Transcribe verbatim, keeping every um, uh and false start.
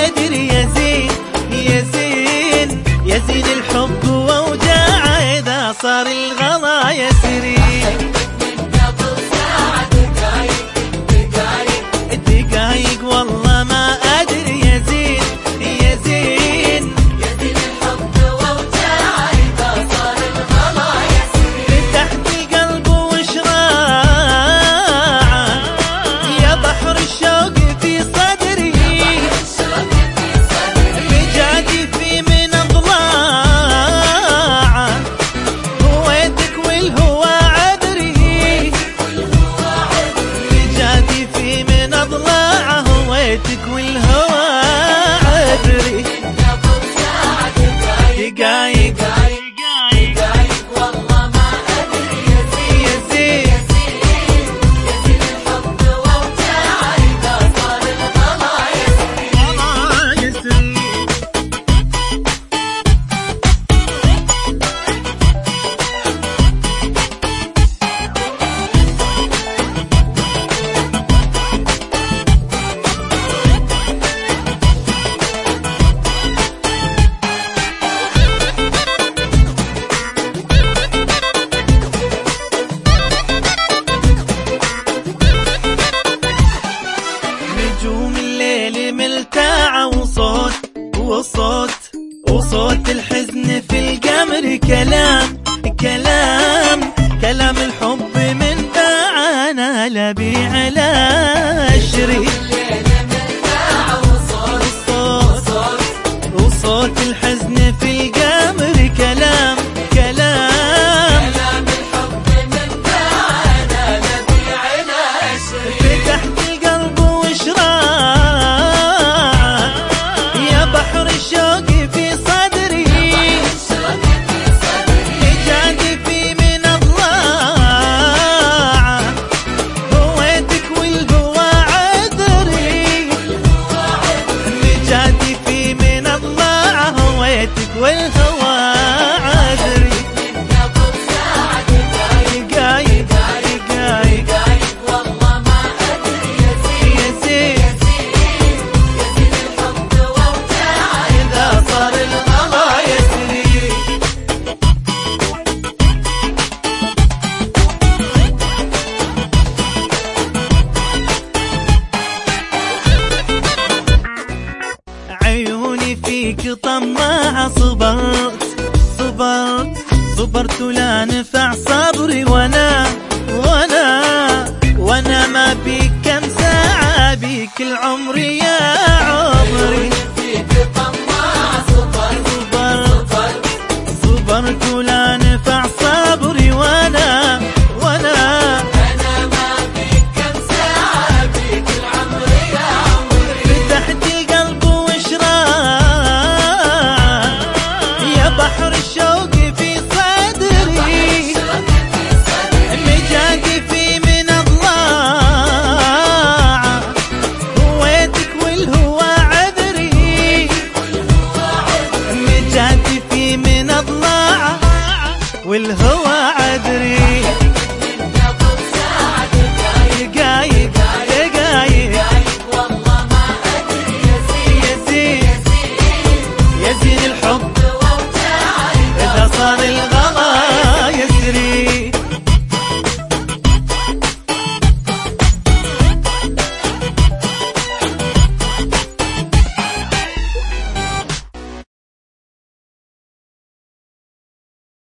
أدري يا زين يا زين يا زين الحب ووجاعه إذا صار الغلا يسري. دقايق والله ما أدري يا زين يا زين يا زين الحب ووجاعه إذا صار الغلا يسري. فتحت القلب وشراعه يا بحر الشوق في صدري بجادي في من أضلاعه هويتك والهوى عذري بجادي في من أضلاعه هويتك والهوى عذري. دقايق دقايق والله ما أدري يا زين يا زين يا زين الحب ووجاعه إذا صار الغلا يسري. نجوم الليل ملتاعة وصوت وصوت وصوت الحزن في القمر كلام كلام كلام الحب من باعنا لا بيع لا شري. وصوت الحزن في القمر كلام كلام كلام الحب من باعنا لا بيع لا شري. فتحت القلب وشراعه يا بحر الشوق في صدري بجادي في من أضلاعه هويتك والهوى عذري بجادي في من أضلاعه هويتك والهوى عذري. دقايق دقايق والله ما أدري يا زين يا زين يا زين الحب ووجاعه إذا صار الغلا يسري. عيوني فيك طماعة صبرت صبرت صبرت لا نفع صبري وانا وانا وانا ما بيك كم ساعة بيك العمر يا عمري. صبرت صبرت لا نفع صبري وانا وانا انا ما بيك كم ساعة بيك العمر يا عمري. فتحت القلب وشراعه يا بحر الشوق في صدري مجادي في من أضلاعه هويتك والهوى عذري مجادي في من أضلاعه والهوى